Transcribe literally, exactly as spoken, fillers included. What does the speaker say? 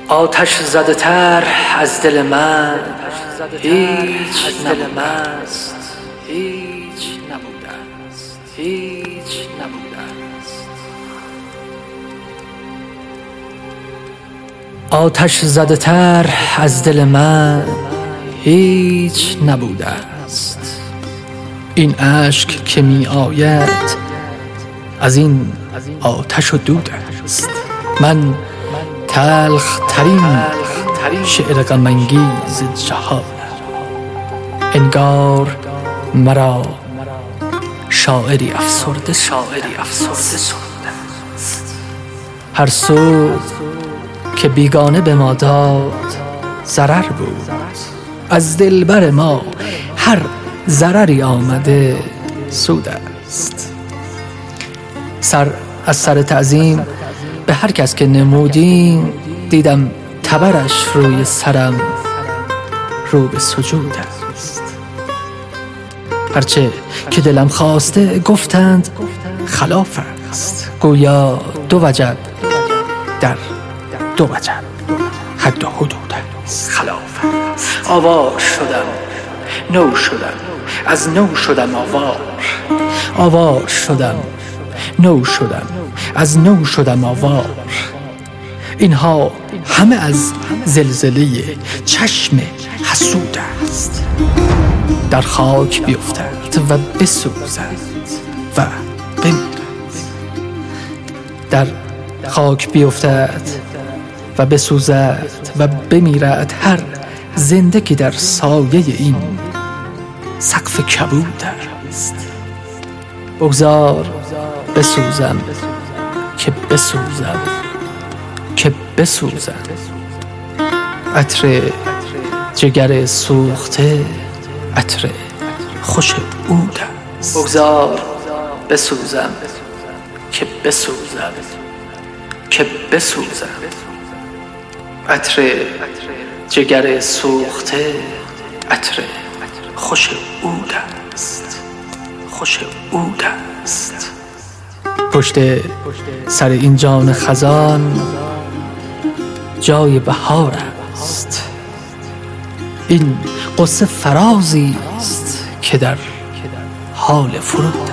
آتش زده تر از دل من هیچ نبوده است، هیچ نبوده است، هیچ نبوده است. آتش زده تر از دل من هیچ نبوده است. این اشک که می آید از این آتش و دود است. من تلخ ترین شعر غم انگیز جهان، انگار مرا شاعری افسرده شاعری افسرده است. هر سود که بیگانه به ما داد ضرر بود، از دلبر ما هر ضرری آمده سود است. سر از سر تعظیم به هر کس که نمودیم، دیدم تبرش روی سرم رو به سجود است. هرچه که دلم خواسته گفتند خلاف است، گویا دو وجب در دو وجب حد و حدود است. خلاف است. آوار شدم نو شدم از نو شدم آوار، آوار شدم نو شدم از نو شدم آوار. اینها همه از زلزله چشم حسود است. در خاک بیفتد و بسوزد و بمیرد، در خاک بیفتد و بسوزد و بمیرد هر زنده که در سایه این سقف کبود است. بگذار بسوزم که بسوزم که بسوزم، عطر جگر سوخته عطر خوش عود است. بگذار بسوزم که بسوزم که بسوزم، عطر جگر سوخته عطر خوش عود است، خوش عود است. پشت سر این جان خزان جای بهار است. این قصه فرازی است که در حال فرود